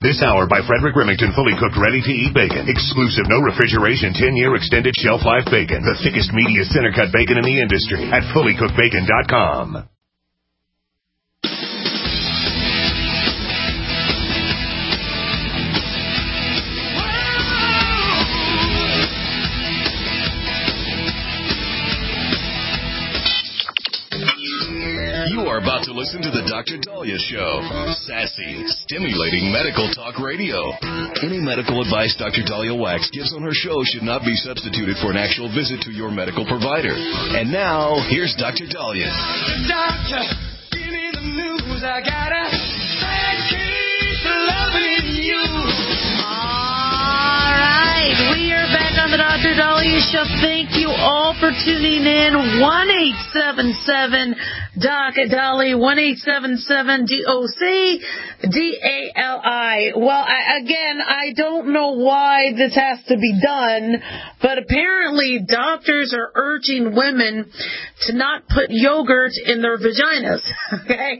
This hour by Frederick Remington, fully cooked, ready-to-eat bacon. Exclusive, no refrigeration, 10-year extended shelf life bacon. The thickest, meatiest, center-cut bacon in the industry at fullycookedbacon.com. You are about to listen to the Dr. Dahlia Show. Sassy, stimulating medical talk radio. Any medical advice Dr. Dahlia Wax gives on her show should not be substituted for an actual visit to your medical provider. And now, here's Dr. Dahlia. Doctor, give me the news. I got a bad case of loving you. All right, we are back on the Dr. Dahlia Show. Thank you all for tuning in. 1-877-DOC-DALI, 1-877-DOC-DALI. Well, I don't know why this has to be done, but apparently doctors are urging women to not put yogurt in their vaginas, okay?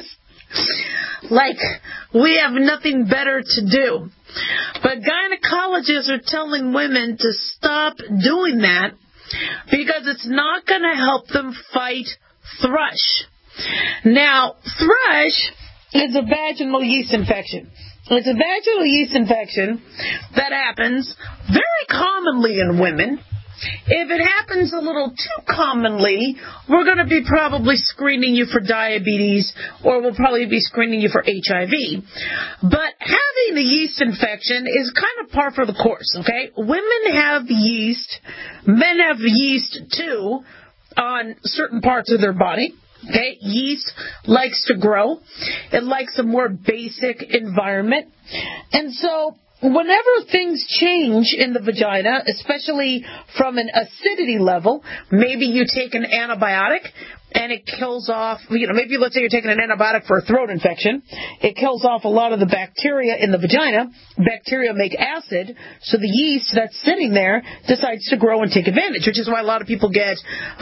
Like, we have nothing better to do. But gynecologists are telling women to stop doing that because it's not going to help them fight thrush. Now, thrush is a vaginal yeast infection. It's a vaginal yeast infection that happens very commonly in women. If it happens a little too commonly, we're going to be probably screening you for diabetes, or we'll probably be screening you for HIV. But having a yeast infection is kind of par for the course, okay? Women have yeast. Men have yeast, too, on certain parts of their body. Okay, yeast likes to grow. It likes a more basic environment. And so whenever things change in the vagina, especially from an acidity level, maybe you take an antibiotic and it kills off, maybe let's say you're taking an antibiotic for a throat infection. It kills off a lot of the bacteria in the vagina. Bacteria make acid, so the yeast that's sitting there decides to grow and take advantage, which is why a lot of people get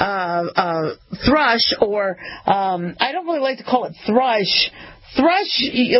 thrush, or I don't really like to call it thrush. Thrush,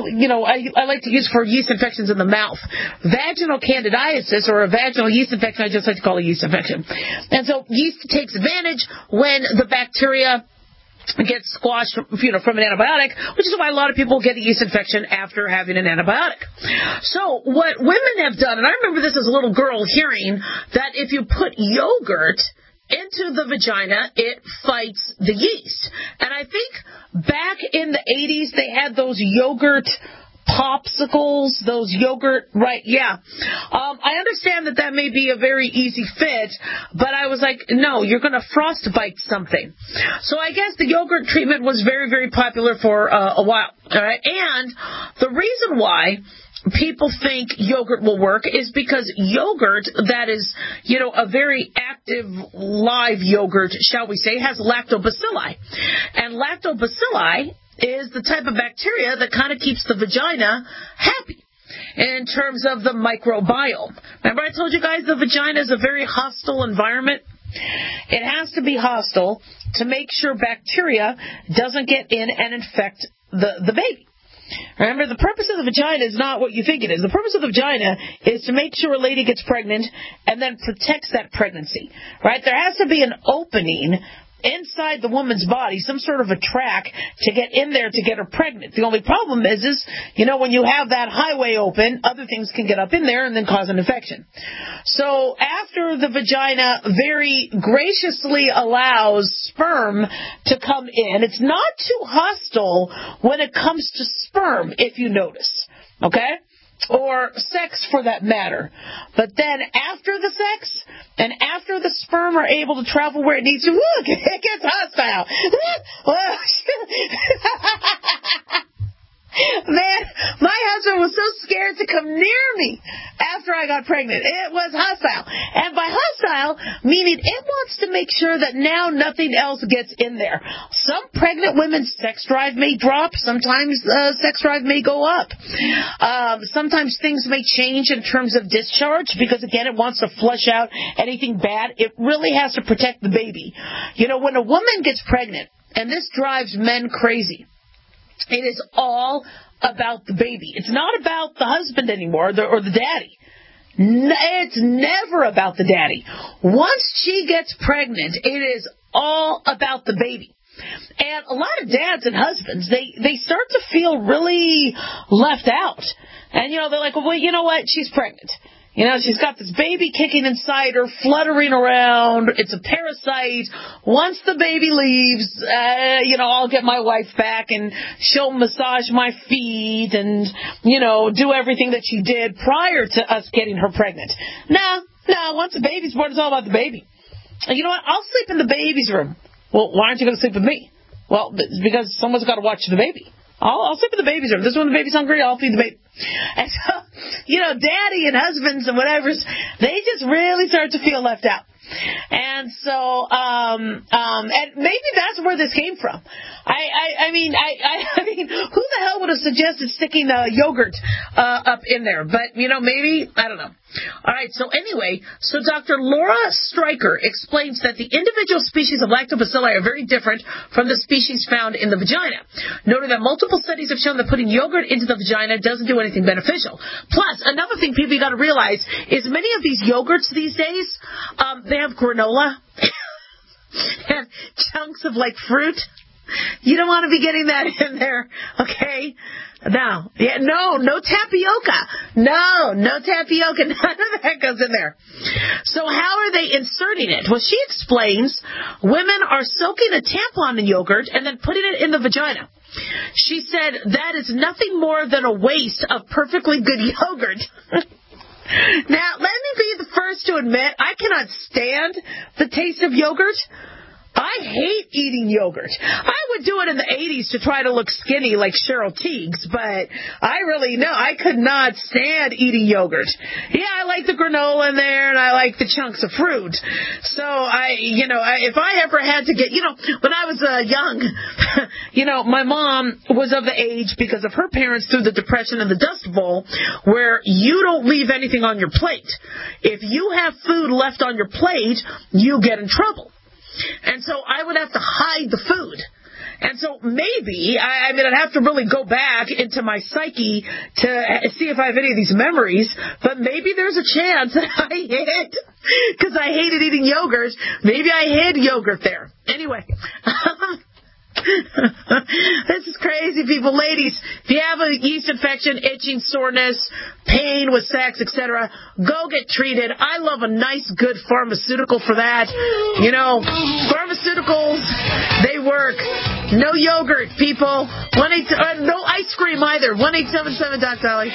I like to use for yeast infections in the mouth. Vaginal candidiasis, or a vaginal yeast infection, I just like to call it a yeast infection. And so yeast takes advantage when the bacteria gets squashed from an antibiotic, which is why a lot of people get a yeast infection after having an antibiotic. So what women have done, and I remember this as a little girl hearing that if you put yogurt into the vagina, it fights the yeast. And I think back in the 80s, they had those yogurt popsicles, those yogurt, right, yeah. I understand that may be a very easy fit, but I was like, no, you're going to frostbite something. So I guess the yogurt treatment was very, very popular for a while, all right? And the reason why people think yogurt will work is because yogurt that is, a very active live yogurt, shall we say, has lactobacilli. And lactobacilli is the type of bacteria that kind of keeps the vagina happy in terms of the microbiome. Remember I told you guys the vagina is a very hostile environment? It has to be hostile to make sure bacteria doesn't get in and infect the baby. Remember, the purpose of the vagina is not what you think it is. The purpose of the vagina is to make sure a lady gets pregnant and then protects that pregnancy, right? There has to be an opening inside the woman's body, some sort of a track to get in there to get her pregnant. The only problem is when you have that highway open, other things can get up in there and then cause an infection. So after the vagina very graciously allows sperm to come in, it's not too hostile when it comes to sperm, if you notice, okay? Or sex for that matter. But then after the sex and after the sperm are able to travel where it needs to, look, it gets hostile. Man, my husband was so scared to come near me after I got pregnant. It was hostile. And by hostile, meaning it wants to make sure that now nothing else gets in there. Some pregnant women's sex drive may drop. Sometimes sex drive may go up. Sometimes things may change in terms of discharge because, again, it wants to flush out anything bad. It really has to protect the baby. When a woman gets pregnant, and this drives men crazy, it is all about the baby. It's not about the husband anymore or the daddy. It's never about the daddy. Once she gets pregnant, it is all about the baby. And a lot of dads and husbands, they start to feel really left out. And, they're like, well, you know what? She's pregnant. She's got this baby kicking inside her, fluttering around. It's a parasite. Once the baby leaves, I'll get my wife back and she'll massage my feet and, do everything that she did prior to us getting her pregnant. No, once the baby's born, it's all about the baby. And you know what? I'll sleep in the baby's room. Well, why aren't you going to sleep with me? Well, it's because someone's got to watch the baby. I'll sleep in the baby's room. This is when the baby's hungry, I'll feed the baby. And so, daddy and husbands and whatever, they just really start to feel left out. And so, and maybe that's where this came from. I mean, who the hell would have suggested sticking yogurt up in there? But, maybe, I don't know. All right, so anyway, Dr. Laura Stryker explains that the individual species of lactobacilli are very different from the species found in the vagina, noting that multiple studies have shown that putting yogurt into the vagina doesn't do anything beneficial. Plus, another thing people got to realize is many of these yogurts these days, they have granola and chunks of fruit. You don't want to be getting that in there, okay? No tapioca. No tapioca. None of that goes in there. So how are they inserting it? Well, she explains women are soaking a tampon in yogurt and then putting it in the vagina. She said that is nothing more than a waste of perfectly good yogurt. Now, let me be the first to admit I cannot stand the taste of yogurt. I hate eating yogurt. I would do it in the 80s to try to look skinny like Cheryl Tiegs, but I could not stand eating yogurt. Yeah, I like the granola in there and I like the chunks of fruit. So if I ever had to get, when I was young, my mom was of the age because of her parents through the Depression and the Dust Bowl where you don't leave anything on your plate. If you have food left on your plate, you get in trouble. And so I would have to hide the food. And so maybe, I'd have to really go back into my psyche to see if I have any of these memories, but maybe there's a chance that I hid, because I hated eating yogurt, maybe I hid yogurt there. Anyway. This is crazy, people. Ladies, if you have a yeast infection, itching, soreness, pain with sex, etc., go get treated. I love a nice, good pharmaceutical for that. Pharmaceuticals, they work. No yogurt, people. No ice cream either. 1-877-DOC-DOLLY.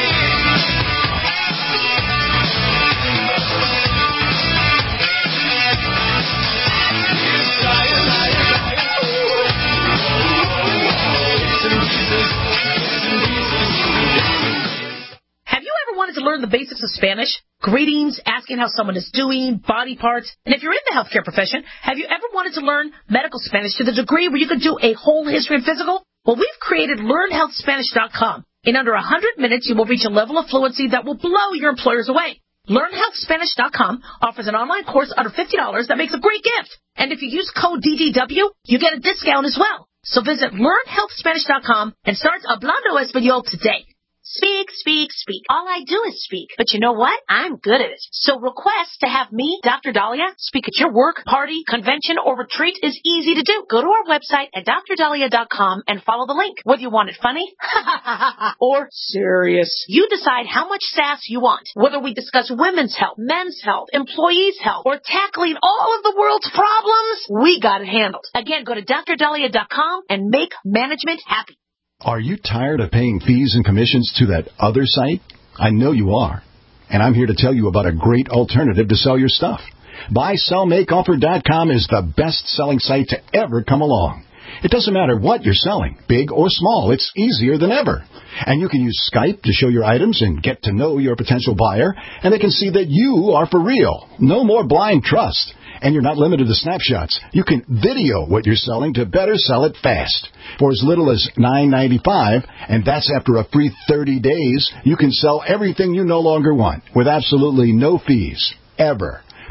Wanted to learn the basics of Spanish, greetings, asking how someone is doing, body parts, and if you're in the healthcare profession, have you ever wanted to learn medical Spanish to the degree where you could do a whole history and physical? Well, we've created LearnHealthSpanish.com. In under 100 minutes, you will reach a level of fluency that will blow your employers away. LearnHealthSpanish.com offers an online course under $50 that makes a great gift. And if you use code DGW, you get a discount as well. So visit LearnHealthSpanish.com and start Hablando Español today. Speak, speak, speak. All I do is speak. But you know what? I'm good at it. So request to have me, Dr. Dahlia, speak at your work, party, convention, or retreat is easy to do. Go to our website at drdahlia.com and follow the link. Whether you want it funny or serious, you decide how much sass you want. Whether we discuss women's health, men's health, employees' health, or tackling all of the world's problems, we got it handled. Again, go to drdahlia.com and make management happy. Are you tired of paying fees and commissions to that other site? I know you are. And I'm here to tell you about a great alternative to sell your stuff. BuySellMakeOffer.com is the best-selling site to ever come along. It doesn't matter what you're selling, big or small. It's easier than ever. And you can use Skype to show your items and get to know your potential buyer, and they can see that you are for real. No more blind trust. And you're not limited to snapshots. You can video what you're selling to better sell it fast. For as little as $9.95, and that's after a free 30 days, you can sell everything you no longer want with absolutely no fees, ever.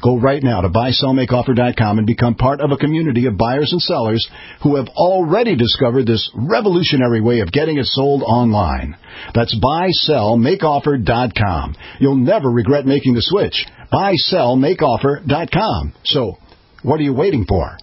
Go right now to buysellmakeoffer.com and become part of a community of buyers and sellers who have already discovered this revolutionary way of getting it sold online. That's buysellmakeoffer.com. You'll never regret making the switch. buysellmakeoffer.com. So, what are you waiting for?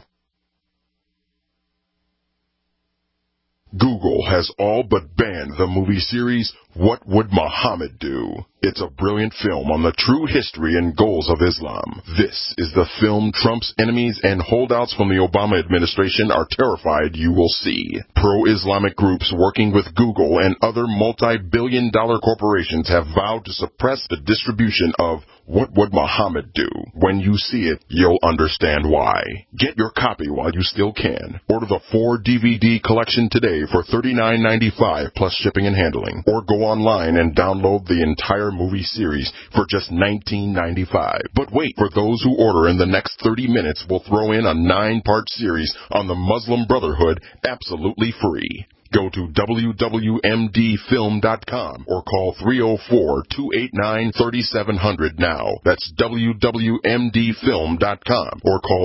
Google has all but banned the movie series What Would Muhammad Do? It's a brilliant film on the true history and goals of Islam. This is the film Trump's enemies and holdouts from the Obama administration are terrified you will see. Pro-Islamic groups working with Google and other multi-billion-dollar corporations have vowed to suppress the distribution of What Would Muhammad Do? When you see it, you'll understand why. Get your copy while you still can. Order the 4-DVD collection today for $39.95 plus shipping and handling. Or go online and download the entire movie series for just $19.95. But wait, for those who order in the next 30 minutes, we'll throw in a 9-part series on the Muslim Brotherhood absolutely free. Go to wwmdfilm.com or call 304-289-3700 now. That's wwmdfilm.com or call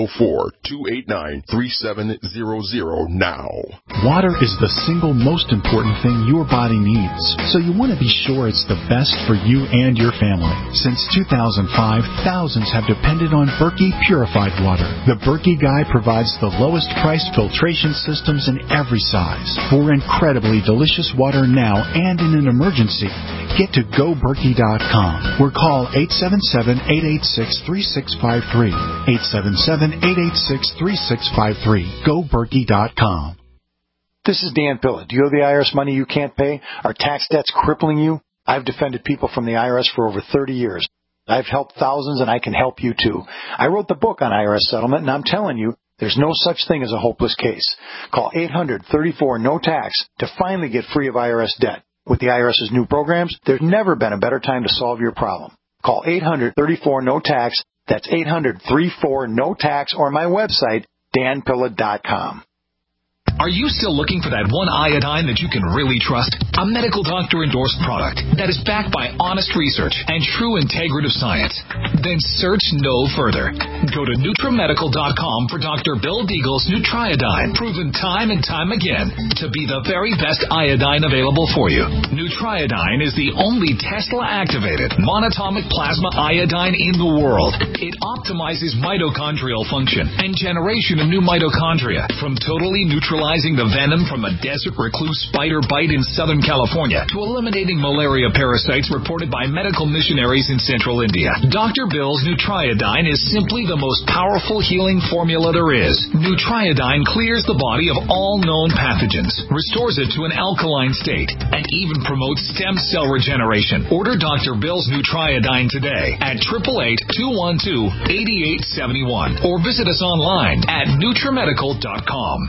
304-289-3700 now. Water is the single most important thing your body needs, so you want to be sure it's the best for you and your family. Since 2005, thousands have depended on Berkey purified water. The Berkey Guy provides the lowest priced filtration systems in every size. For incredibly delicious water now and in an emergency, get to GoBerkey.com or call 877-886-3653. 877-886-3653. GoBerkey.com. This is Dan Pilla. Do you owe the IRS money you can't pay? Are tax debts crippling you? I've defended people from the IRS for over 30 years. I've helped thousands, and I can help you too. I wrote the book on IRS settlement, and I'm telling you, there's no such thing as a hopeless case. Call 800-34-NO-TAX to finally get free of IRS debt. With the IRS's new programs, there's never been a better time to solve your problem. Call 800-34-NO-TAX. That's 800-34-NO-TAX or my website, danpilla.com. Are you still looking for that one iodine that you can really trust? A medical doctor-endorsed product that is backed by honest research and true integrative science? Then search no further. Go to NutriMedical.com for Dr. Bill Deagle's Nutriodine, proven time and time again to be the very best iodine available for you. Nutriodine is the only Tesla-activated monatomic plasma iodine in the world. It optimizes mitochondrial function and generation of new mitochondria from totally neutralizing the venom from a desert recluse spider bite in Southern California to eliminating malaria parasites reported by medical missionaries in central India. Dr. Bill's Nutriodine is simply the most powerful healing formula there is. Nutriodine clears the body of all known pathogens, restores it to an alkaline state, and even promotes stem cell regeneration. Order Dr. Bill's Nutriodine today at 888-212-8871 or visit us online at NutriMedical.com.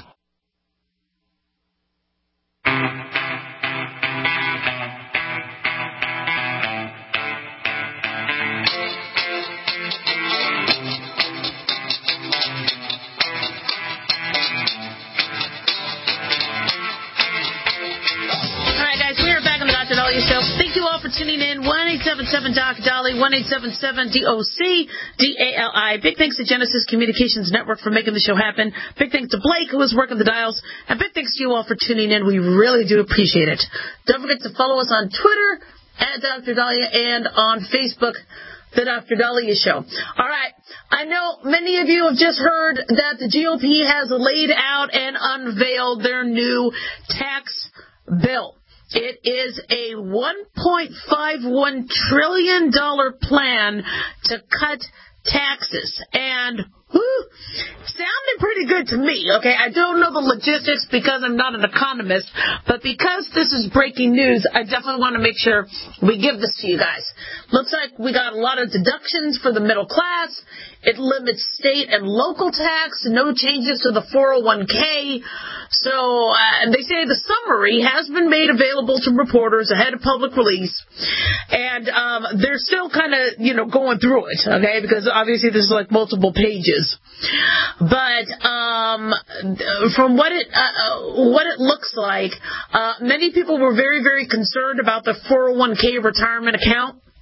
Tuning in, 1-877-DOC-DOLLY, 1-877-DOC-DALI. Big thanks to Genesis Communications Network for making the show happen. Big thanks to Blake, who is working the dials. And big thanks to you all for tuning in. We really do appreciate it. Don't forget to follow us on Twitter, at Dr. Dahlia, and on Facebook, The Dr. Dahlia Show. All right. I know many of you have just heard that the GOP has laid out and unveiled their new tax bill. It is a $1.51 trillion plan to cut taxes. And sounded pretty good to me, okay? I don't know the logistics because I'm not an economist, but because this is breaking news, I definitely want to make sure we give this to you guys. Looks like we got a lot of deductions for the middle class. It limits state and local tax, no changes to the 401k. So they say the summary has been made available to reporters ahead of public release. And they're still kind of, going through it, okay, because obviously there's like multiple pages. But from what it looks like, many people were very, very concerned about the 401k retirement account.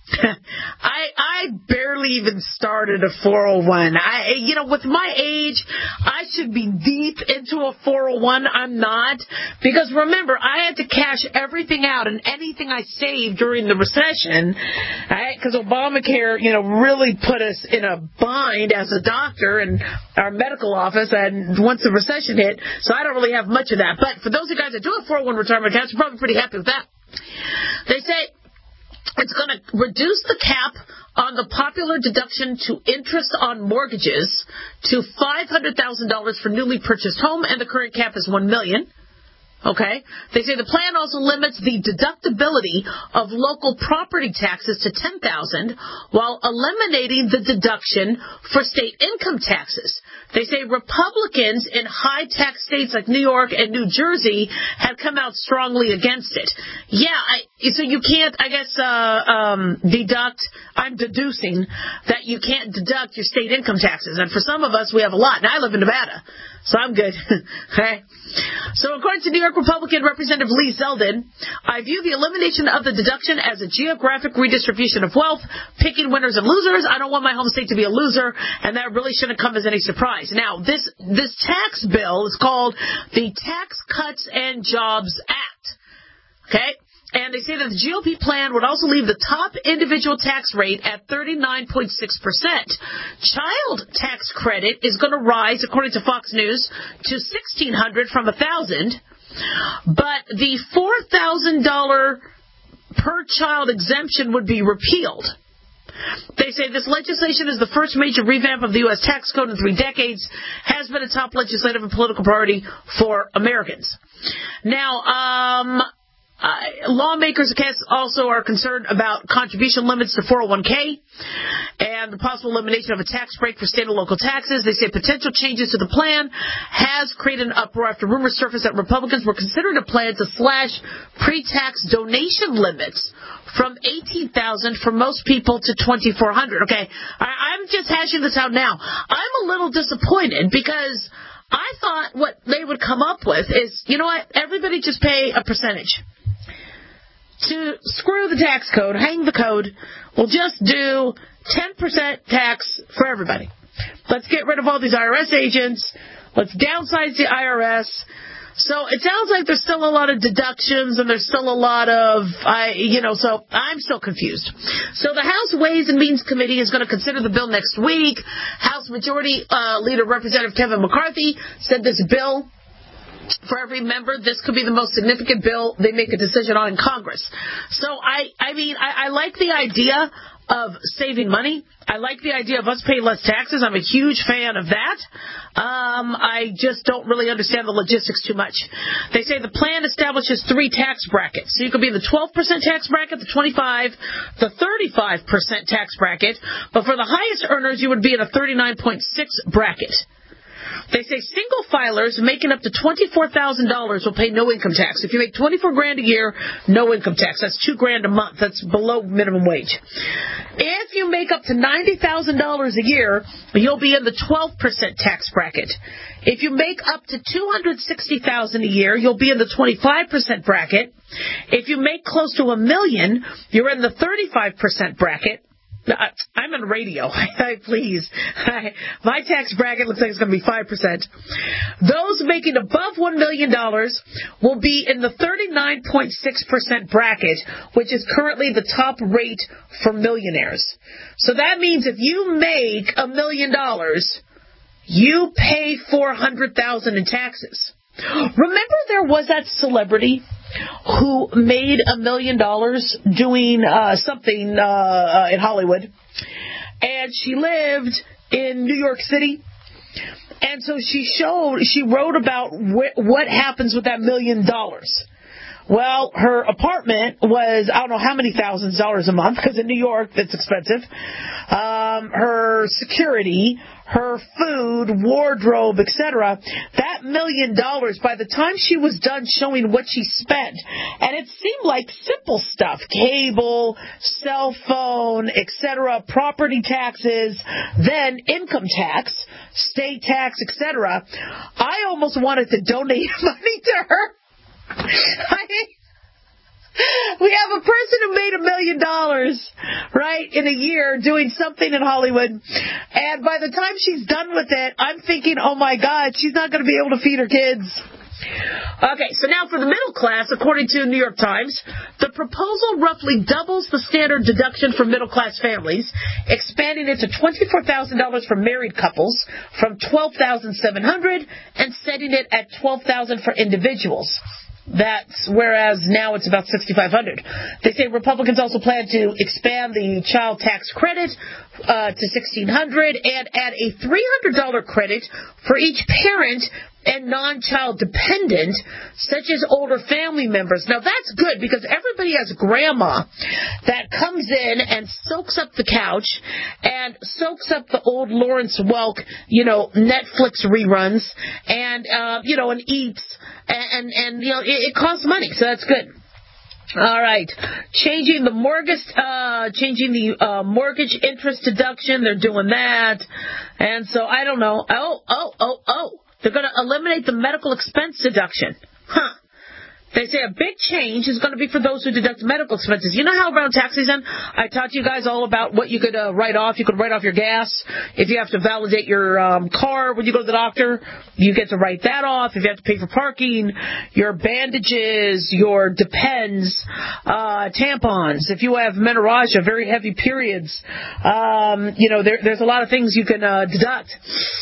I barely even started a 401. With my age, I should be deep into a 401. I'm not. Because remember, I had to cash everything out and anything I saved during the recession, because Obamacare, really put us in a bind as a doctor and our medical office, and once the recession hit, so I don't really have much of that. But for those of you guys that do have 401 retirement accounts, you're probably pretty happy with that. They say it's going to reduce the cap on the popular deduction to interest on mortgages to $500,000 for newly purchased home, and the current cap is $1 million. Okay. They say the plan also limits the deductibility of local property taxes to $10,000 while eliminating the deduction for state income taxes. They say Republicans in high tax states like New York and New Jersey have come out strongly against it. So you can't, deduct. I'm deducing that you can't deduct your state income taxes. And for some of us, we have a lot. And I live in Nevada, so I'm good. Okay. So according to New York Republican Representative Lee Zeldin, I view the elimination of the deduction as a geographic redistribution of wealth, picking winners and losers. I don't want my home state to be a loser, and that really shouldn't come as any surprise. Now, this tax bill is called the Tax Cuts and Jobs Act. Okay? And they say that the GOP plan would also leave the top individual tax rate at 39.6%. Child tax credit is going to rise, according to Fox News, to $1,600 from $1,000. But the $4,000 per child exemption would be repealed. They say this legislation is the first major revamp of the U.S. tax code in 3 decades, has been a top legislative and political priority for Americans. Now, lawmakers also are concerned about contribution limits to 401k and the possible elimination of a tax break for state and local taxes. They say potential changes to the plan has created an uproar after rumors surfaced that Republicans were considering a plan to slash pre-tax donation limits from $18,000 for most people to $2,400. Okay, I'm just hashing this out now. I'm a little disappointed because I thought what they would come up with is, you know what, everybody just pay a percentage. To screw the tax code, hang the code, we'll just do 10% tax for everybody. Let's get rid of all these IRS agents. Let's downsize the IRS. So it sounds like there's still a lot of deductions and there's still a lot of, so I'm still confused. So the House Ways and Means Committee is going to consider the bill next week. House Majority Leader Representative Kevin McCarthy said this bill, for every member, this could be the most significant bill they make a decision on in Congress. So, I like the idea of saving money. I like the idea of us paying less taxes. I'm a huge fan of that. I just don't really understand the logistics too much. They say the plan establishes 3 tax brackets. So you could be in the 12% tax bracket, the 25%, the 35% tax bracket. But for the highest earners, you would be in a 39.6 bracket. They say single filers making up to $24,000 will pay no income tax. If you make $24,000 a year, no income tax. That's $2,000 a month. That's below minimum wage. If you make up to $90,000 a year, you'll be in the 12% tax bracket. If you make up to $260,000 a year, you'll be in the 25% bracket. If you make close to $1 million, you're in the 35% bracket. I'm on radio. Please. My tax bracket looks like it's going to be 5%. Those making above $1 million will be in the 39.6% bracket, which is currently the top rate for millionaires. So that means if you make $1 million, you pay $400,000 in taxes. Remember there was that celebrity who made $1 million doing something in Hollywood, and she lived in New York City, and so she wrote about what happens with that $1 million. Well, her apartment was, I don't know how many thousands of dollars a month, because in New York, that's expensive. Her security, her food, wardrobe, etc. That $1 million, by the time she was done showing what she spent, and it seemed like simple stuff, cable, cell phone, etc., property taxes, then income tax, state tax, etc., I almost wanted to donate money to her. We have a person who made $1 million, right, in a year doing something in Hollywood. And by the time she's done with it, I'm thinking, oh, my God, she's not going to be able to feed her kids. Okay, so now for the middle class, according to New York Times, the proposal roughly doubles the standard deduction for middle-class families, expanding it to $24,000 for married couples from $12,700 and setting it at $12,000 for individuals. That's whereas now it's about $6,500. They say Republicans also plan to expand the child tax credit to $1,600 and add a $300 credit for each parent and non-child dependent, such as older family members. Now, that's good because everybody has grandma that comes in and soaks up the couch and soaks up the old Lawrence Welk, Netflix reruns and, and eats. And it costs money, so that's good. All right. Changing the mortgage interest deduction. They're doing that. And so I don't know. Oh. They're going to eliminate the medical expense deduction. They say a big change is going to be for those who deduct medical expenses. You know how around tax season, I taught you guys all about what you could write off. You could write off your gas. If you have to validate your car when you go to the doctor, you get to write that off. If you have to pay for parking, your bandages, your Depends, tampons. If you have menorrhagia, very heavy periods, there's a lot of things you can deduct.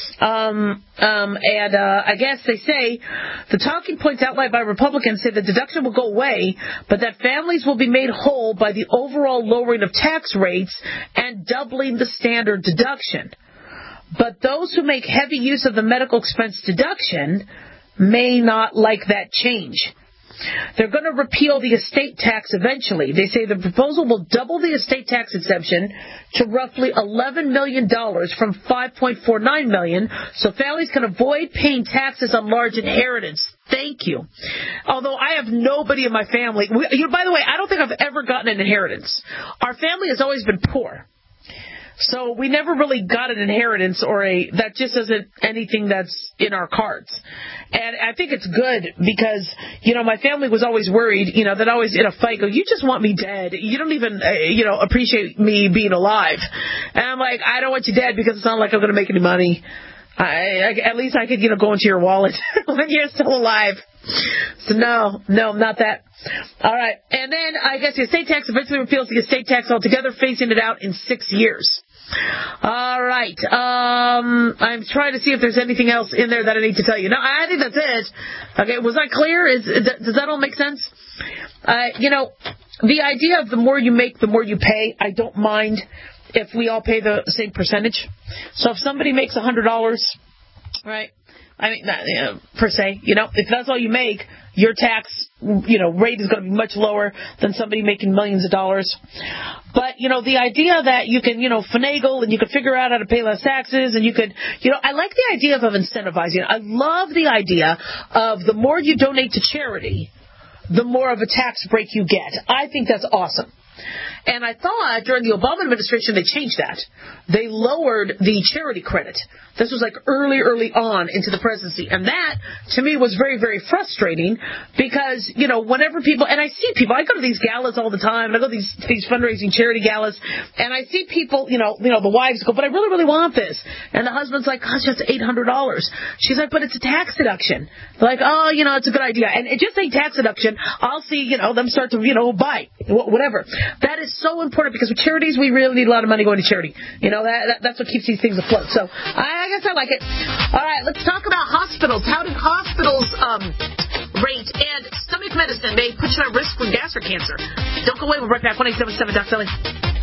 I guess they say the talking points outlined by Republicans say the deduction will go away, but that families will be made whole by the overall lowering of tax rates and doubling the standard deduction. But those who make heavy use of the medical expense deduction may not like that change. They're going to repeal the estate tax eventually. They say the proposal will double the estate tax exemption to roughly $11 million from $5.49 million, so families can avoid paying taxes on large inheritance. Thank you. Although I have nobody in my family. By the way, I don't think I've ever gotten an inheritance. Our family has always been poor. So we never really got an inheritance that just isn't anything that's in our cards. And I think it's good because, my family was always worried, that always in a fight go, you just want me dead. You don't even, appreciate me being alive. And I'm like, I don't want you dead because it's not like I'm going to make any money. At least I could, go into your wallet when you're still alive. So no, not that. All right. And then I guess the estate tax eventually repeals the estate tax altogether, phasing it out in 6 years. All right. I'm trying to see if there's anything else in there that I need to tell you. No, I think that's it. Okay. Was I clear? Does that all make sense? The idea of the more you make, the more you pay, I don't mind if we all pay the same percentage. So if somebody makes $100, right? Per se, if that's all you make, your tax, rate is going to be much lower than somebody making millions of dollars. But, the idea that you can, finagle and you can figure out how to pay less taxes and you could, I like the idea of incentivizing. I love the idea of the more you donate to charity, the more of a tax break you get. I think that's awesome. And I thought during the Obama administration they changed that. They lowered the charity credit. This was like early on into the presidency. And that, to me, was very, very frustrating because, whenever people, and I see people, I go to these galas all the time, and I go to these fundraising charity galas, and I see people, the wives go, but I really, really want this. And the husband's like, gosh, that's $800. She's like, but it's a tax deduction. They're like, oh, it's a good idea. And it just ain't tax deduction. I'll see, them start to, buy, whatever. That is so important because with charities, we really need a lot of money going to charity. That's what keeps these things afloat. So I guess I like it. All right, let's talk about hospitals. How did hospitals rate and stomach medicine may put you at risk from gastric cancer? Don't go away. We'll be right back. 1-877 Doc Selly.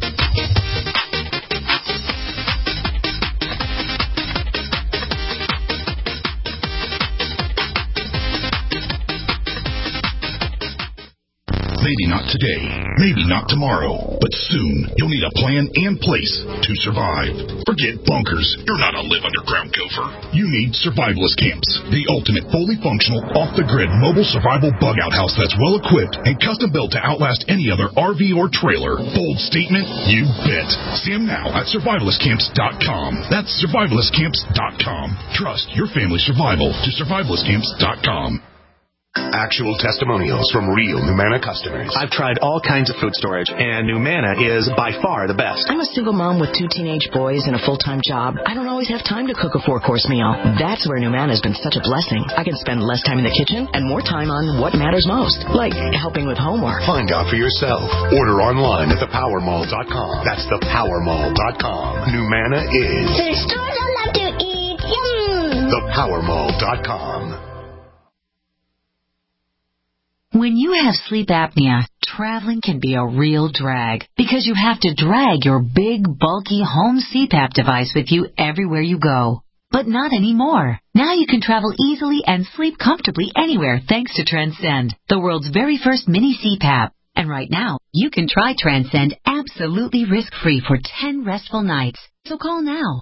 Maybe not today, maybe not tomorrow, but soon you'll need a plan and place to survive. Forget bunkers. You're not a live-underground gopher. You need Survivalist Camps, the ultimate fully functional, off-the-grid mobile survival bug-out house that's well-equipped and custom-built to outlast any other RV or trailer. Bold statement? You bet. See them now at survivalistcamps.com. That's survivalistcamps.com. Trust your family's survival to survivalistcamps.com. Actual testimonials from real Numana customers. I've tried all kinds of food storage, and Numana is by far the best. I'm a single mom with 2 teenage boys and a full-time job. I don't always have time to cook a 4-course meal. That's where Numana has been such a blessing. I can spend less time in the kitchen and more time on what matters most, like helping with homework. Find out for yourself. Order online at thepowermall.com. That's thepowermall.com. Numana is the stores I love to eat. Yum! Thepowermall.com. When you have sleep apnea, traveling can be a real drag because you have to drag your big, bulky home CPAP device with you everywhere you go. But not anymore. Now you can travel easily and sleep comfortably anywhere thanks to Transcend, the world's very first mini CPAP. And right now, you can try Transcend absolutely risk-free for 10 restful nights. So call now,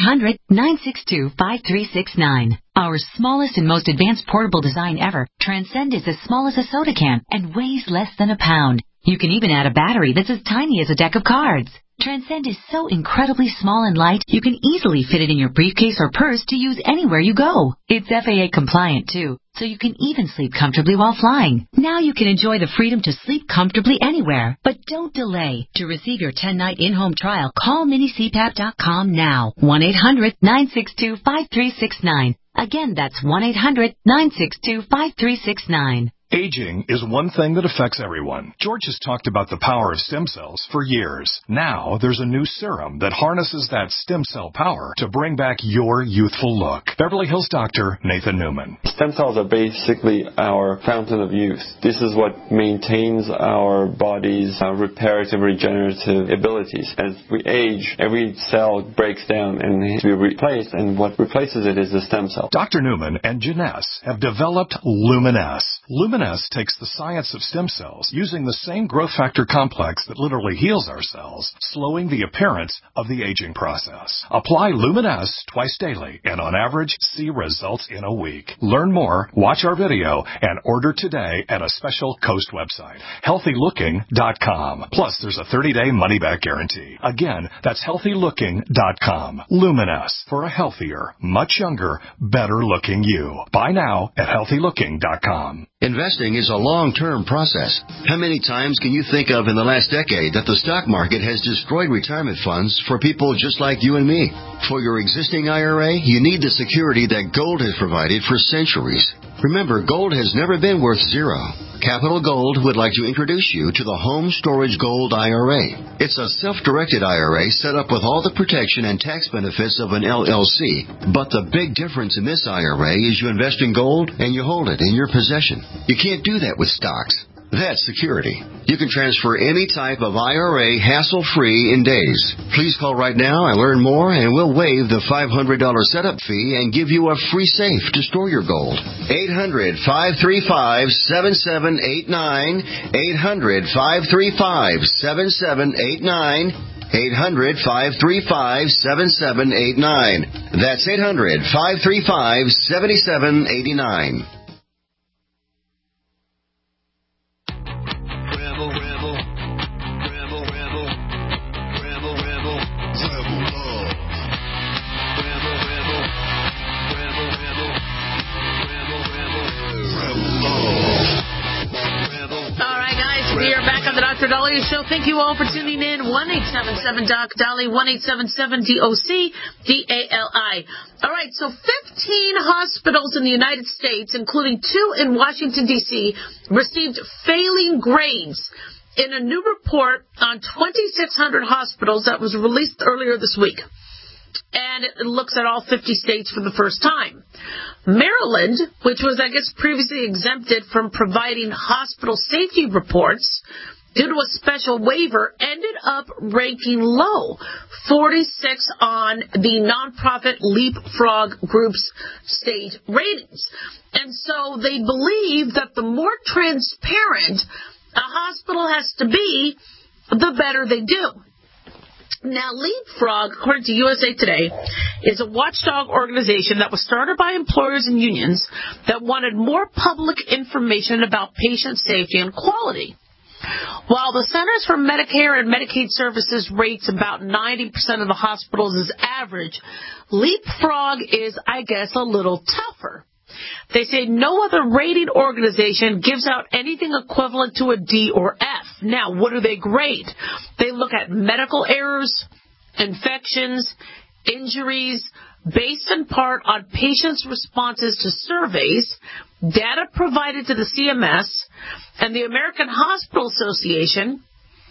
1-800-962-5369. Our smallest and most advanced portable design ever, Transcend is as small as a soda can and weighs less than a pound. You can even add a battery that's as tiny as a deck of cards. Transcend is so incredibly small and light, you can easily fit it in your briefcase or purse to use anywhere you go. It's FAA compliant too, so you can even sleep comfortably while flying. Now you can enjoy the freedom to sleep comfortably anywhere. But don't delay. To receive your 10-night in-home trial, call minicpap.com now. 1-800-962-5369. Again, that's 1-800-962-5369. Aging is one thing that affects everyone. George has talked about the power of stem cells for years. Now there's a new serum that harnesses that stem cell power to bring back your youthful look. Beverly Hills doctor Nathan Newman. Stem cells are basically our fountain of youth. This is what maintains our body's reparative, regenerative abilities. As we age, every cell breaks down and needs to be replaced, and what replaces it is the stem cell. Dr. Newman and Janess have developed Luminess. Luminess takes the science of stem cells, using the same growth factor complex that literally heals our cells, slowing the appearance of the aging process. Apply Luminess twice daily, and on average, see results in a week. Learn more, watch our video, and order today at a special Coast website, healthylooking.com. Plus, there's a 30-day money-back guarantee. Again, that's healthylooking.com. Luminess, for a healthier, much younger, better-looking you. Buy now at healthylooking.com. Investing is a long-term process. How many times can you think of in the last decade that the stock market has destroyed retirement funds for people just like you and me? For your existing IRA, you need the security that gold has provided for centuries. Remember, gold has never been worth zero. Capital Gold would like to introduce you to the Home Storage Gold IRA. It's a self-directed IRA set up with all the protection and tax benefits of an LLC. But the big difference in this IRA is you invest in gold and you hold it in your possession. You can't do that with stocks. That's security. You can transfer any type of IRA hassle-free in days. Please call right now and learn more, and we'll waive the $500 setup fee and give you a free safe to store your gold. 800-535-7789. 800-535-7789. 800-535-7789. That's 800-535-7789. Dr. Dahlia Show. Thank you all for tuning in. 1-877-DOC-DALI, 1-877-DOC-DALI. All right, so 15 hospitals in the United States, including 2 in Washington, D.C., received failing grades in a new report on 2,600 hospitals that was released earlier this week. And it looks at all 50 states for the first time. Maryland, which was, I guess, previously exempted from providing hospital safety reports due to a special waiver, ended up ranking low, 46 on the nonprofit Leapfrog Group's state ratings. And so they believe that the more transparent a hospital has to be, the better they do. Now, Leapfrog, according to USA Today, is a watchdog organization that was started by employers and unions that wanted more public information about patient safety and quality. While the Centers for Medicare and Medicaid Services rates about 90% of the hospitals as average, Leapfrog is, I guess, a little tougher. They say no other rating organization gives out anything equivalent to a D or F. Now, what do they grade? They look at medical errors, infections, injuries, based in part on patients' responses to surveys, data provided to the CMS, and the American Hospital Association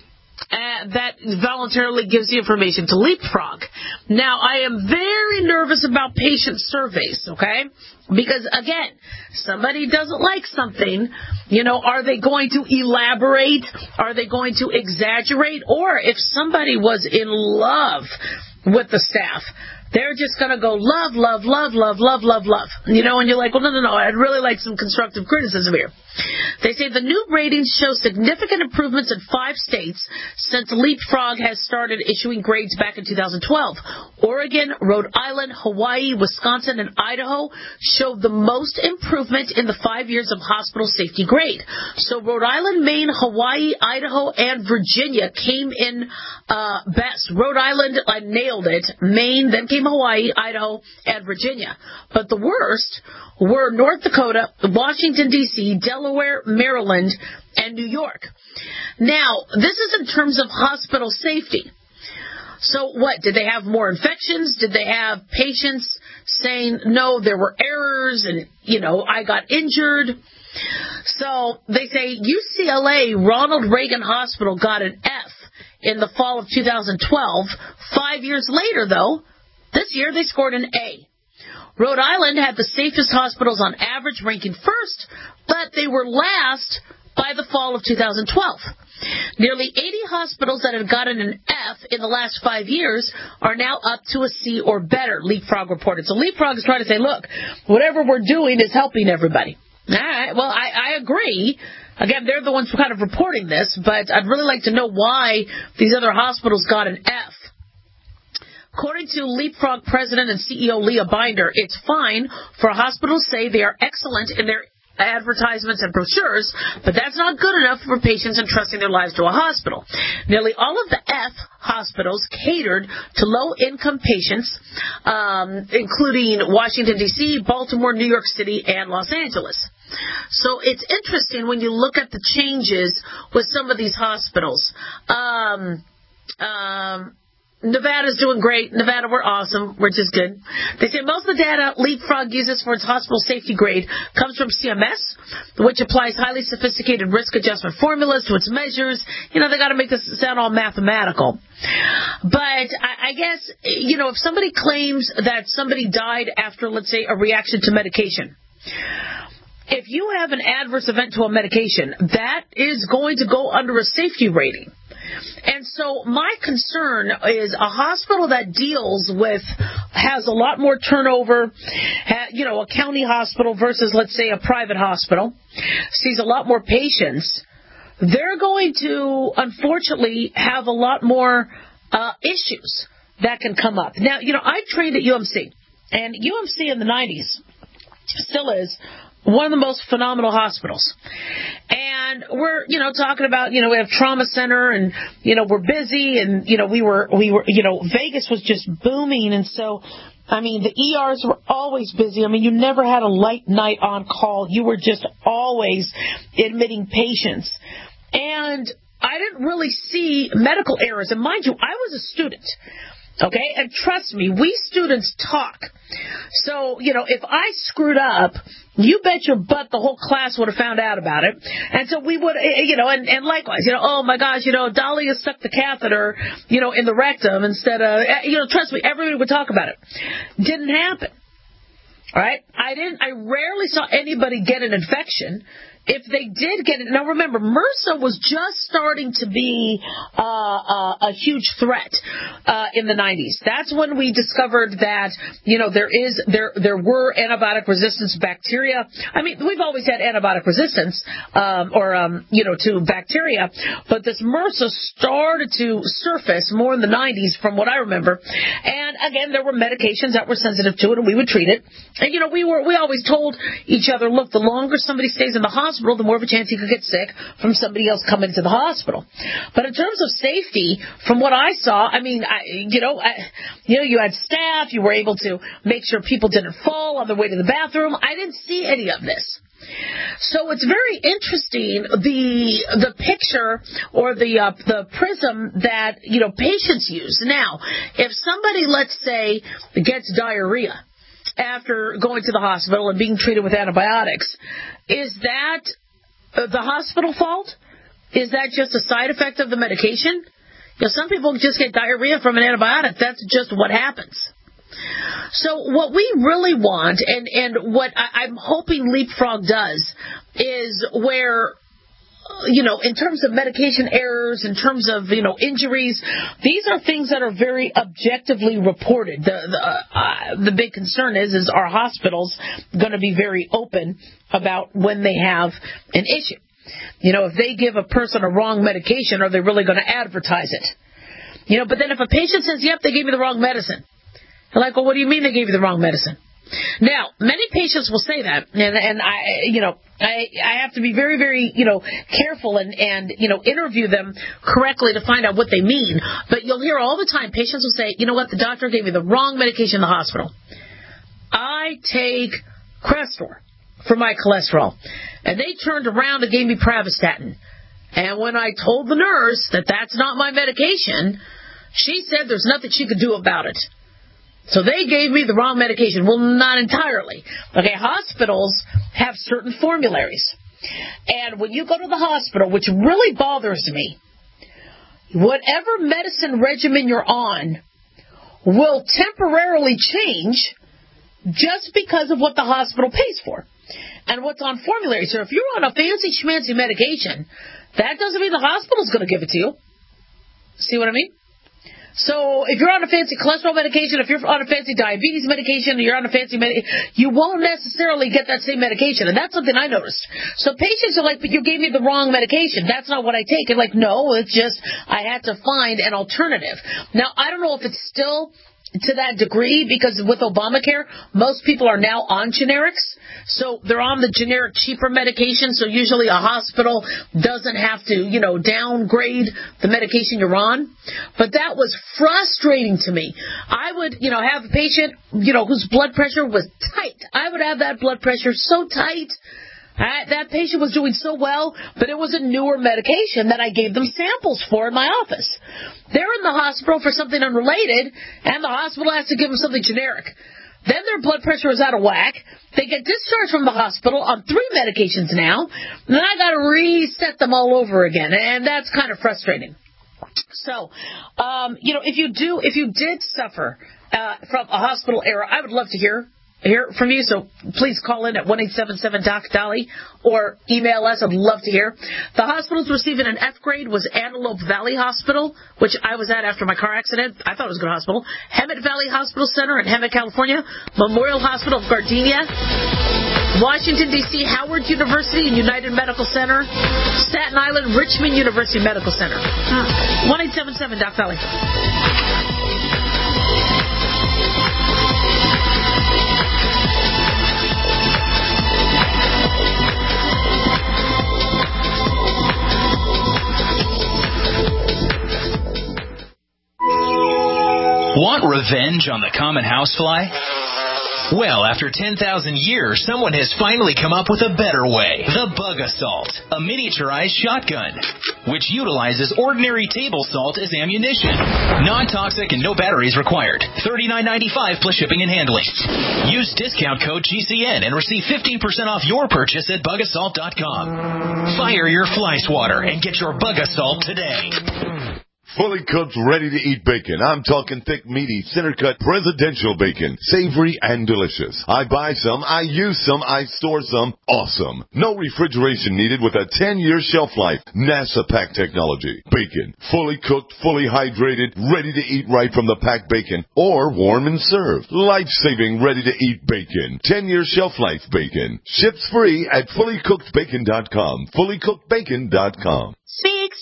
that voluntarily gives the information to Leapfrog. Now, I am very nervous about patient surveys, okay? Because, again, somebody doesn't like something, are they going to elaborate? Are they going to exaggerate? Or if somebody was in love with the staff, they're just going to go love, love, love, love, love, love, love. And you're like, well, no, I'd really like some constructive criticism here. They say the new ratings show significant improvements in 5 states since Leapfrog has started issuing grades back in 2012. Oregon, Rhode Island, Hawaii, Wisconsin, and Idaho showed the most improvement in the 5 years of hospital safety grade. So Rhode Island, Maine, Hawaii, Idaho, and Virginia came in best. Rhode Island, I nailed it. Maine, then came Hawaii, Idaho, and Virginia. But the worst were North Dakota, Washington, D.C., Delaware, Maryland, and New York. Now, this is in terms of hospital safety. So what? Did they have more infections? Did they have patients saying, no, there were errors and, I got injured? So they say UCLA Ronald Reagan Hospital got an F in the fall of 2012. 5 years later, though, this year they scored an A. Rhode Island had the safest hospitals on average, ranking first, but they were last by the fall of 2012. Nearly 80 hospitals that had gotten an F in the last 5 years are now up to a C or better, Leapfrog reported. So Leapfrog is trying to say, look, whatever we're doing is helping everybody. All right, well, I agree. Again, they're the ones kind of reporting this, but I'd really like to know why these other hospitals got an F. According to Leapfrog President and CEO Leah Binder, it's fine for hospitals to say they are excellent in their advertisements and brochures, but that's not good enough for patients entrusting their lives to a hospital. Nearly all of the F hospitals catered to low-income patients, including Washington, D.C., Baltimore, New York City, and Los Angeles. So it's interesting when you look at the changes with some of these hospitals. Nevada's doing great. Nevada, we're awesome. We're just good. They say most of the data Leapfrog uses for its hospital safety grade comes from CMS, which applies highly sophisticated risk adjustment formulas to its measures. They got to make this sound all mathematical. But I guess, if somebody claims that somebody died after, let's say, a reaction to medication, if you have an adverse event to a medication, that is going to go under a safety rating. And so my concern is a hospital that has a lot more turnover, a county hospital versus, let's say, a private hospital, sees a lot more patients, they're going to, unfortunately, have a lot more issues that can come up. Now, I trained at UMC, and UMC in the 90s still is one of the most phenomenal hospitals. And we're, talking about, we have trauma center and, we're busy and, we were, Vegas was just booming. And so, the ERs were always busy. You never had a light night on call. You were just always admitting patients. And I didn't really see medical errors. And mind you, I was a student. Okay, and trust me, we students talk. So, if I screwed up, you bet your butt the whole class would have found out about it. And so we would, and likewise, oh my gosh, Dahlia stuck the catheter, in the rectum instead of, trust me, everybody would talk about it. Didn't happen. All right? I rarely saw anybody get an infection. If they did get it, now remember, MRSA was just starting to be a huge threat in the 90s. That's when we discovered that there were antibiotic resistance bacteria. We've always had antibiotic resistance to bacteria, but this MRSA started to surface more in the 90s, from what I remember. And again, there were medications that were sensitive to it, and we would treat it. And we always told each other, look, the longer somebody stays in the hospital, hospital, the more of a chance he could get sick from somebody else coming to the hospital. But in terms of safety, from what I saw, I mean, you had staff, you were able to make sure people didn't fall on their way to the bathroom. I didn't see any of this. So it's very interesting, the picture or the prism that, patients use. Now, if somebody, let's say, gets diarrhea after going to the hospital and being treated with antibiotics, is that the hospital fault? Is that just a side effect of the medication? Some people just get diarrhea from an antibiotic. That's just what happens. So what we really want, and what I'm hoping Leapfrog does, is where, in terms of medication errors, in terms of, injuries, these are things that are very objectively reported. The big concern is our hospitals going to be very open about when they have an issue? If they give a person a wrong medication, are they really going to advertise it? But then if a patient says, yep, they gave me the wrong medicine, they're like, well, what do you mean they gave you the wrong medicine? Now, many patients will say that, and I have to be very, very, careful and interview them correctly to find out what they mean. But you'll hear all the time patients will say, you know what, the doctor gave me the wrong medication in the hospital. I take Crestor for my cholesterol, and they turned around and gave me Pravastatin. And when I told the nurse that that's not my medication, she said there's nothing she could do about it. So they gave me the wrong medication. Well, not entirely. Okay, hospitals have certain formularies. And when you go to the hospital, which really bothers me, whatever medicine regimen you're on will temporarily change just because of what the hospital pays for and what's on formulary. So if you're on a fancy schmancy medication, that doesn't mean the hospital's going to give it to you. See what I mean? So if you're on a fancy cholesterol medication, if you're on a fancy diabetes medication, or you're on a fancy you won't necessarily get that same medication. And that's something I noticed. So patients are like, but you gave me the wrong medication. That's not what I take. And like, no, it's just I had to find an alternative. Now, I don't know if it's still to that degree, because with Obamacare, most people are now on generics. So they're on the generic, cheaper medication. So usually a hospital doesn't have to, downgrade the medication you're on. But that was frustrating to me. I would, have a patient, whose blood pressure was tight. I would have that blood pressure so tight. That patient was doing so well, but it was a newer medication that I gave them samples for in my office. They're in the hospital for something unrelated, and the hospital has to give them something generic. Then their blood pressure is out of whack. They get discharged from the hospital on 3 medications now, and then I got to reset them all over again, and that's kind of frustrating. So, if you did suffer from a hospital error, I would love to hear from you, so please call in at 1-877-DOC-DOLLY or email us. I'd love to hear. The hospitals receiving an F grade was Antelope Valley Hospital, which I was at after my car accident. I thought it was a good hospital. Hemet Valley Hospital Center in Hemet, California. Memorial Hospital of Gardenia. Washington, D.C., Howard University and United Medical Center. Staten Island, Richmond University Medical Center. 1-877-DOC-DOLLY. Want revenge on the common housefly? Well, after 10,000 years, someone has finally come up with a better way. The Bug Assault, a miniaturized shotgun, which utilizes ordinary table salt as ammunition. Non-toxic and no batteries required. $39.95 plus shipping and handling. Use discount code GCN and receive 15% off your purchase at bugassault.com. Fire your fly swatter and get your Bug Assault today. Fully cooked, ready-to-eat bacon. I'm talking thick, meaty, center-cut, presidential bacon. Savory and delicious. I buy some, I use some, I store some. Awesome. No refrigeration needed with a 10-year shelf life. NASA pack technology. Bacon. Fully cooked, fully hydrated, ready to eat right from the packed bacon. Or warm and served. Life-saving, ready-to-eat bacon. 10-year shelf life bacon. Ships free at fullycookedbacon.com. Fullycookedbacon.com. Speak, speak,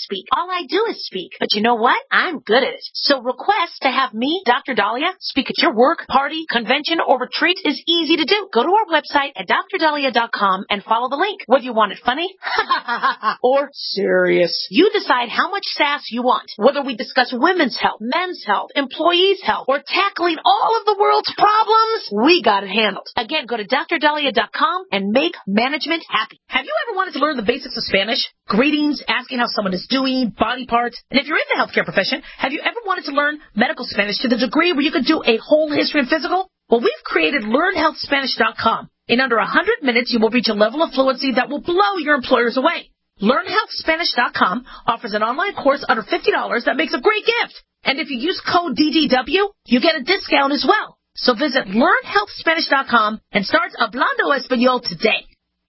speak. All I do is speak. But you know what? I'm good at it. So request to have me, Dr. Dahlia, speak at your work, party, convention, or retreat is easy to do. Go to our website at drdahlia.com and follow the link. Whether you want it funny or serious, you decide how much sass you want. Whether we discuss women's health, men's health, employees' health, or tackling all of the world's problems, we got it handled. Again, go to drdahlia.com and make management happy. Have you ever wanted to learn the basics of Spanish? Greetings, asking how someone is doing, body parts. And if you're in the healthcare profession, have you ever wanted to learn medical Spanish to the degree where you could do a whole history and physical? Well, we've created LearnHealthSpanish.com. In under 100 minutes, you will reach a level of fluency that will blow your employers away. LearnHealthSpanish.com offers an online course under $50 that makes a great gift. And if you use code DDW, you get a discount as well. So visit LearnHealthSpanish.com and start Hablando Español today.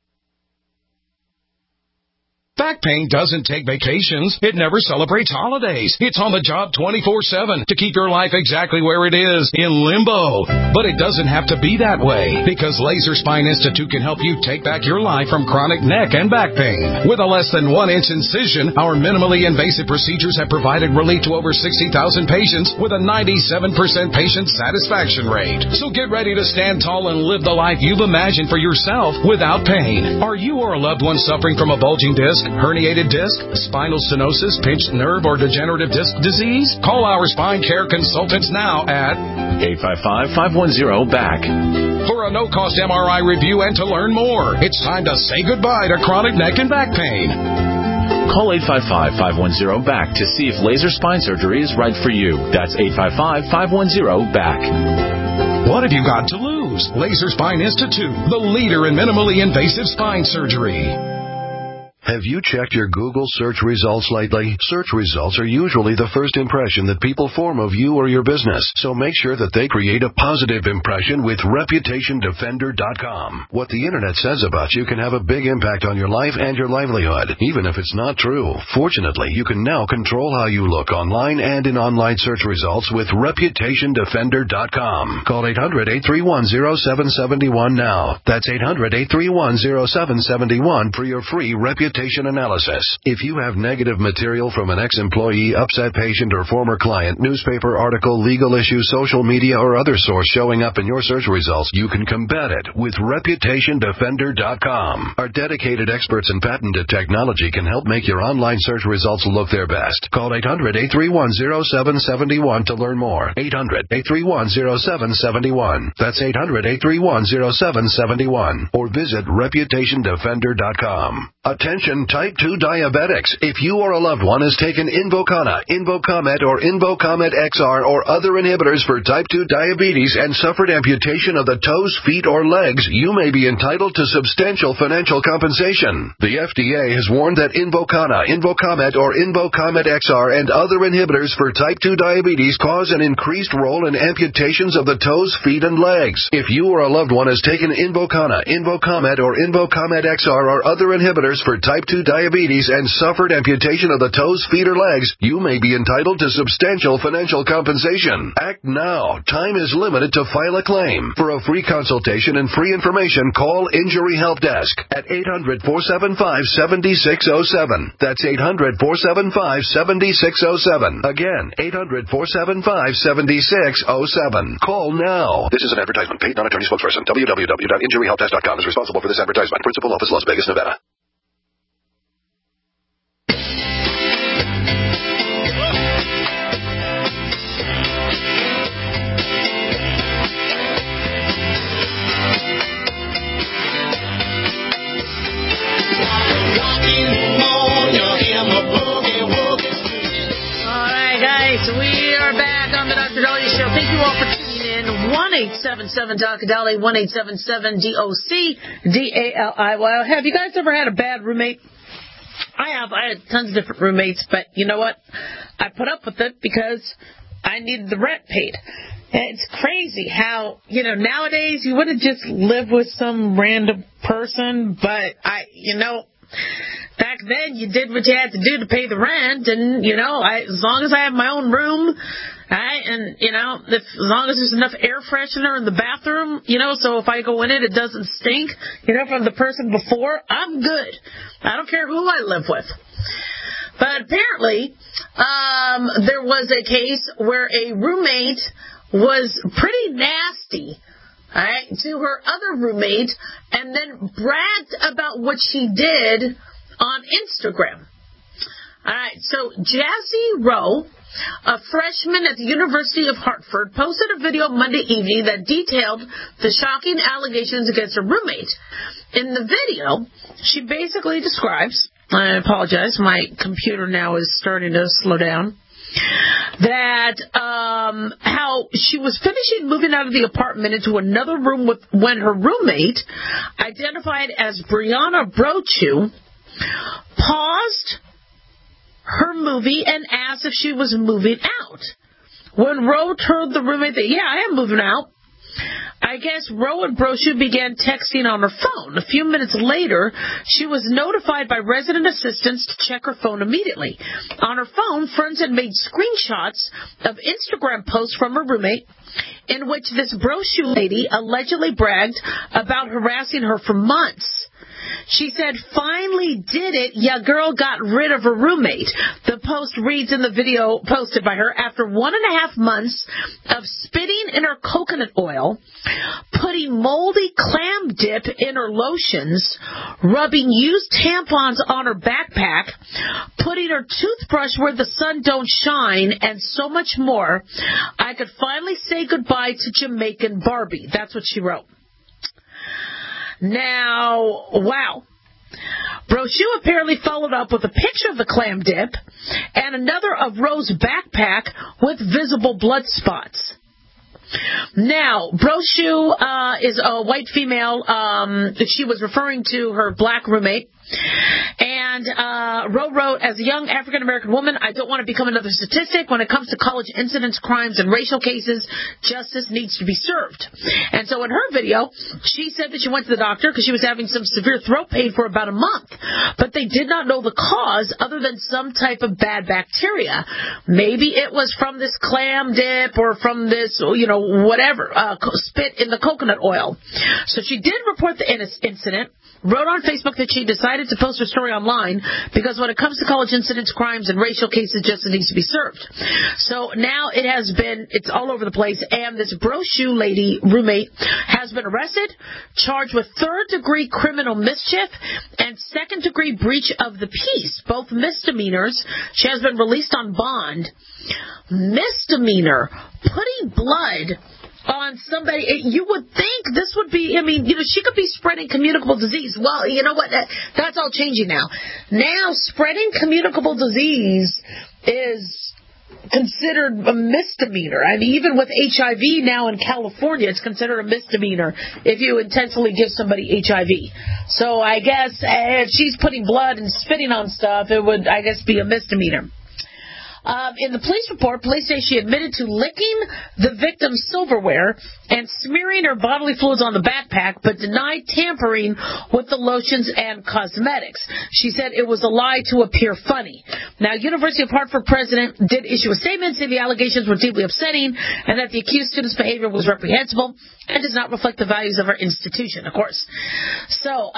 Back pain doesn't take vacations. It never celebrates holidays. It's on the job 24/7 to keep your life exactly where it is, in limbo. But it doesn't have to be that way, because Laser Spine Institute can help you take back your life from chronic neck and back pain. With a less than 1-inch incision, our minimally invasive procedures have provided relief to over 60,000 patients with a 97% patient satisfaction rate. So get ready to stand tall and live the life you've imagined for yourself without pain. Are you or a loved one suffering from a bulging disc, herniated disc, spinal stenosis, pinched nerve, or degenerative disc disease? Call our spine care consultants now at 855-510-BACK. For a no-cost MRI review and to learn more. It's time to say goodbye to chronic neck and back pain. Call 855-510-BACK to see if laser spine surgery is right for you. That's 855-510-BACK. What have you got to lose? Laser Spine Institute, the leader in minimally invasive spine surgery. Have you checked your Google search results lately? Search results are usually the first impression that people form of you or your business, so make sure that they create a positive impression with ReputationDefender.com. What the Internet says about you can have a big impact on your life and your livelihood, even if it's not true. Fortunately, you can now control how you look online and in online search results with ReputationDefender.com. Call 800-831-0771 now. That's 800-831-0771 for your free reputation analysis. If you have negative material from an ex-employee, upset patient, or former client, newspaper article, legal issue, social media, or other source showing up in your search results, you can combat it with ReputationDefender.com. Our dedicated experts in patented technology can help make your online search results look their best. Call 800-831-0771 to learn more. 800-831-0771. That's 800-831-0771. Or visit ReputationDefender.com. Attention type 2 diabetics. If you or a loved one has taken Invokana, Invokamet, or Invokamet XR or other inhibitors for type 2 diabetes and suffered amputation of the toes, feet, or legs, you may be entitled to substantial financial compensation. The FDA has warned that Invokana, Invokamet, or Invokamet XR and other inhibitors for type 2 diabetes cause an increased role in amputations of the toes, feet, and legs. If you or a loved one has taken Invokana, Invokamet, or Invokamet XR or other inhibitors for type 2 diabetes and suffered amputation of the toes, feet, or legs, you may be entitled to substantial financial compensation. Act now. Time is limited to file a claim. For a free consultation and free information, call Injury Help Desk at 800-475-7607. That's 800-475-7607. Again, 800-475-7607. Call now. This is an advertisement paid non-attorney spokesperson. www.injuryhelpdesk.com is responsible for this advertisement. Principal office, Las Vegas, Nevada. We are back on the Dr. Dahlia Show. Thank you all for tuning in. 1-877-Dr. 1-877-DOC-DALIY. Have you guys ever had a bad roommate? I have. I had tons of different roommates, but you know what? I put up with it because I needed the rent paid. And it's crazy how, nowadays you wouldn't just live with some random person, but back then, you did what you had to do to pay the rent, and, as long as I have my own room, as long as there's enough air freshener in the bathroom, so if I go in it doesn't stink, from the person before, I'm good. I don't care who I live with. But apparently, there was a case where a roommate was pretty nasty, all right, to her other roommate, and then bragged about what she did on Instagram. All right, so Jazzy Rowe, a freshman at the University of Hartford, posted a video Monday evening that detailed the shocking allegations against her roommate. In the video, she basically describes, I apologize, my computer now is starting to slow down, that how she was finishing moving out of the apartment into another room when her roommate, identified as Brianna Brochu, paused her movie and asked if she was moving out. When Rowe told the roommate that, yeah, I am moving out, I guess Rowe and Brochu began texting on her phone. A few minutes later, she was notified by resident assistants to check her phone immediately. On her phone, friends had made screenshots of Instagram posts from her roommate in which this Brochu lady allegedly bragged about harassing her for months. She said, finally did it, ya girl got rid of her roommate. The post reads in the video posted by her, after 1.5 months of spitting in her coconut oil, putting moldy clam dip in her lotions, rubbing used tampons on her backpack, putting her toothbrush where the sun don't shine, and so much more, I could finally say goodbye to Jamaican Barbie. That's what she wrote. Now, wow. Brochu apparently followed up with a picture of the clam dip and another of Rowe's backpack with visible blood spots. Now, Brochu is a white female. She was referring to her black roommate. And Rowe wrote, as a young African-American woman, I don't want to become another statistic. When it comes to college incidents, crimes, and racial cases, justice needs to be served. And so in her video, she said that she went to the doctor because she was having some severe throat pain for about a month. But they did not know the cause other than some type of bad bacteria. Maybe it was from this clam dip or from this, whatever, spit in the coconut oil. So she did report the incident, wrote on Facebook that she decided to post her story online because when it comes to college incidents, crimes, and racial cases, justice needs to be served. So now it's all over the place, and this Brochu lady roommate has been arrested, charged with third-degree criminal mischief and second-degree breach of the peace, both misdemeanors. She has been released on bond. Misdemeanor, putting blood on somebody, you would think this would be, she could be spreading communicable disease. Well, you know what? That's all changing now. Now, spreading communicable disease is considered a misdemeanor. I mean, even with HIV now in California, it's considered a misdemeanor if you intentionally give somebody HIV. So I guess if she's putting blood and spitting on stuff, it would, I guess, be a misdemeanor. In the police report, police say she admitted to licking the victim's silverware and smearing her bodily fluids on the backpack, but denied tampering with the lotions and cosmetics. She said it was a lie to appear funny. Now, University of Hartford president did issue a statement saying the allegations were deeply upsetting and that the accused student's behavior was reprehensible and does not reflect the values of our institution, of course. So,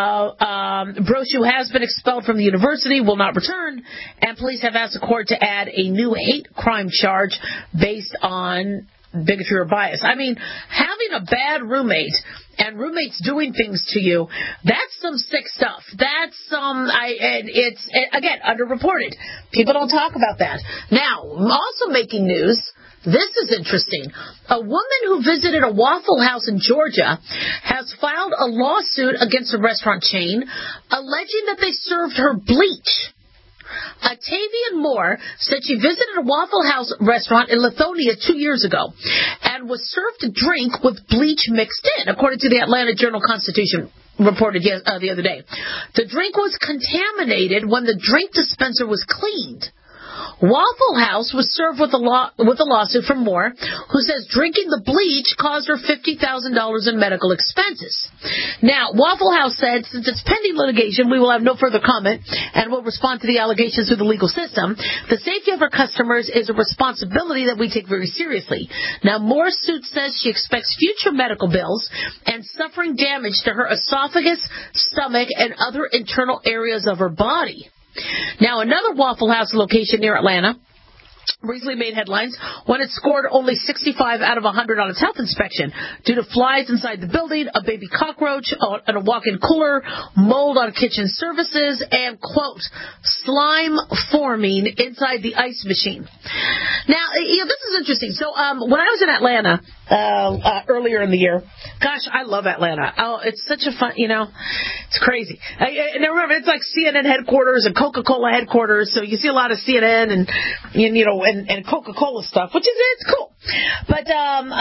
Brochu has been expelled from the university, will not return, and police have asked the court to add a new hate crime charge based on bigotry or bias. I mean, having a bad roommate and roommates doing things to you, that's some sick stuff. That's it's again, underreported. People don't talk about that. Now, also making news, this is interesting. A woman who visited a Waffle House in Georgia has filed a lawsuit against a restaurant chain alleging that they served her bleach. Octavian Moore said she visited a Waffle House restaurant in Lithonia 2 years ago and was served a drink with bleach mixed in, according to the Atlanta Journal-Constitution reported the other day. The drink was contaminated when the drink dispenser was cleaned. Waffle House was served with a lawsuit from Moore, who says drinking the bleach caused her $50,000 in medical expenses. Now, Waffle House said, since it's pending litigation, we will have no further comment and will respond to the allegations through the legal system. The safety of our customers is a responsibility that we take very seriously. Now, Moore's suit says she expects future medical bills and suffering damage to her esophagus, stomach, and other internal areas of her body. Now, another Waffle House location near Atlanta recently made headlines when it scored only 65 out of 100 on its health inspection due to flies inside the building, a baby cockroach on a walk-in cooler, mold on kitchen surfaces, and, quote, slime forming inside the ice machine. Now, this is interesting. So when I was in Atlanta earlier in the year, gosh, I love Atlanta. Oh, it's such a fun, it's crazy. And remember, it's like CNN headquarters and Coca-Cola headquarters, so you see a lot of CNN and Coca-Cola stuff, which is it's cool. But when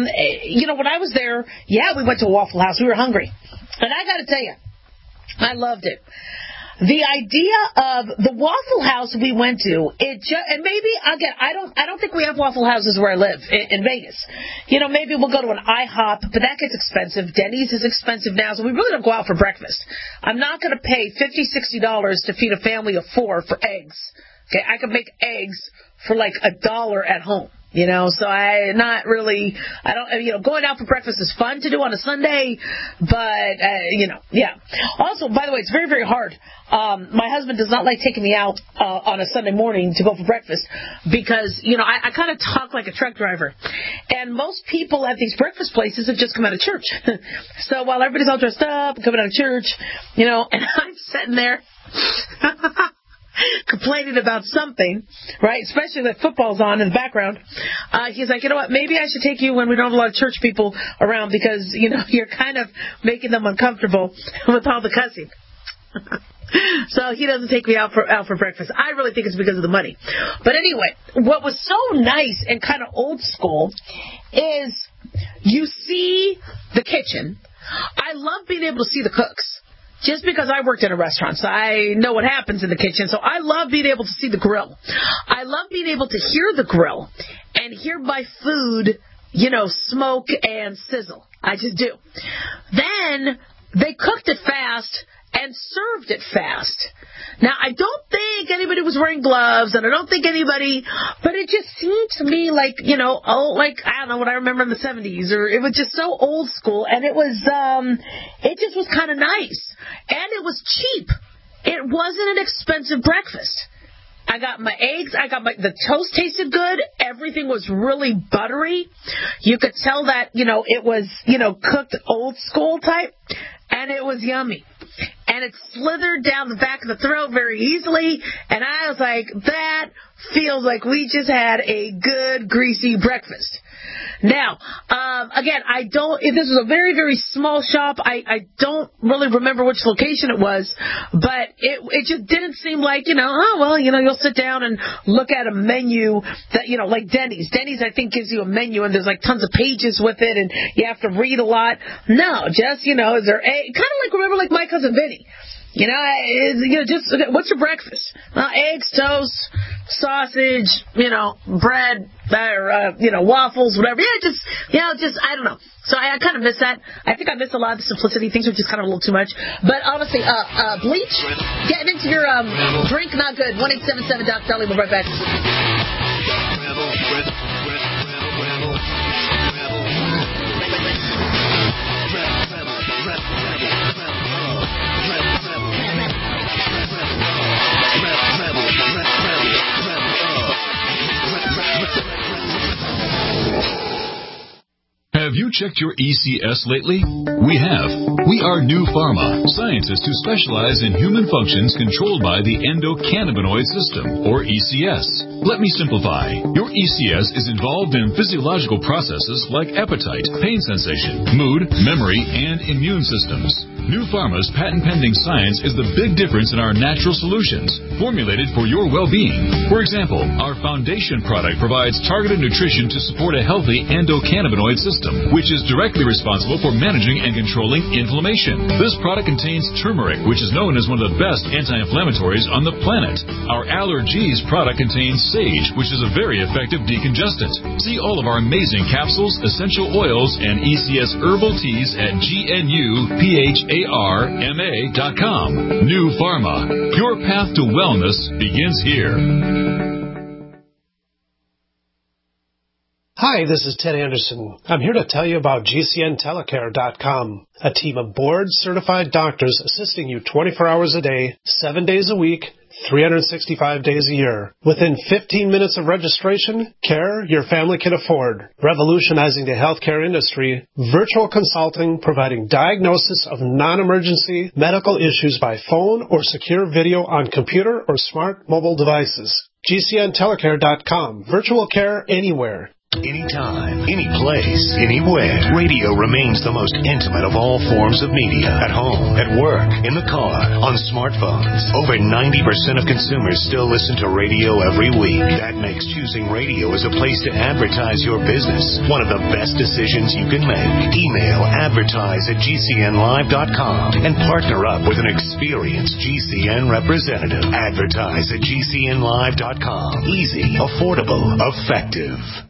I was there, we went to a Waffle House. We were hungry, and I got to tell you, I loved it. The idea of the Waffle House we went to, and maybe again, I don't think we have Waffle Houses where I live in Vegas. Maybe we'll go to an IHOP, but that gets expensive. Denny's is expensive now, so we really don't go out for breakfast. I'm not going to pay $50-$60 to feed a family of 4 for eggs. Okay, I could make eggs for like $1 at home. So going out for breakfast is fun to do on a Sunday, but, yeah. Also, by the way, it's very, very hard. My husband does not like taking me out, on a Sunday morning to go for breakfast because, I kind of talk like a truck driver. And most people at these breakfast places have just come out of church. So while everybody's all dressed up, coming out of church, and I'm sitting there, complaining about something, right? Especially that football's on in the background. He's like, you know what? Maybe I should take you when we don't have a lot of church people around because, you're kind of making them uncomfortable with all the cussing. So he doesn't take me out for breakfast. I really think it's because of the money. But anyway, what was so nice and kind of old school is you see the kitchen. I love being able to see the cooks. Just because I worked in a restaurant, so I know what happens in the kitchen. So I love being able to see the grill. I love being able to hear the grill and hear my food, smoke and sizzle. I just do. Then they cooked it fast and served it fast. Now, I don't think anybody was wearing gloves, and I don't think anybody, but it just seemed to me like, I don't know what I remember in the 70s, or it was just so old school, and it just was kind of nice. And it was cheap. It wasn't an expensive breakfast. I got my eggs. The toast tasted good. Everything was really buttery. You could tell that, it was, cooked old school type, and it was yummy. And it slithered down the back of the throat very easily. And I was like, that feels like we just had a good, greasy breakfast. Now, again, this was a very, very small shop. I don't really remember which location it was, but it just didn't seem like, you'll sit down and look at a menu that, like Denny's. Denny's, I think, gives you a menu and there's like tons of pages with it and you have to read a lot. No, just, is there kind of like, remember like My Cousin Vinny. Just what's your breakfast? Eggs, toast, sausage, bread, or waffles, whatever. Just I don't know. So I kind of miss that. I think I miss a lot of the simplicity. Things are just kind of a little too much. But honestly, bleach, getting into your drink, not good. 1-877-DOC-DOLLY. We'll be right back. Have you checked your ECS lately? We have. We are New Pharma, scientists who specialize in human functions controlled by the endocannabinoid system, or ECS. Let me simplify. Your ECS is involved in physiological processes like appetite, pain sensation, mood, memory, and immune systems. New Pharma's patent-pending science is the big difference in our natural solutions, formulated for your well-being. For example, our foundation product provides targeted nutrition to support a healthy endocannabinoid system, which is directly responsible for managing and controlling inflammation. This product contains turmeric, which is known as one of the best anti-inflammatories on the planet. Our allergies product contains sage, which is a very effective decongestant. See all of our amazing capsules, essential oils, and ECS herbal teas at GNUPHARMA.com. New Pharma. Your path to wellness begins here. Hi, this is Ted Anderson. I'm here to tell you about GCNTelecare.com, a team of board-certified doctors assisting you 24 hours a day, 7 days a week, 365 days a year. Within 15 minutes of registration, care your family can afford. Revolutionizing the healthcare industry, virtual consulting providing diagnosis of non-emergency medical issues by phone or secure video on computer or smart mobile devices. GCNtelecare.com. Virtual care anywhere. Anytime, any place, anywhere. Radio remains the most intimate of all forms of media. At home, at work, in the car, on smartphones. Over 90% of consumers still listen to radio every week. That makes choosing radio as a place to advertise your business one of the best decisions you can make. Email advertise@gcnlive.com and partner up with an experienced GCN representative. Advertise@gcnlive.com. Easy, affordable, effective.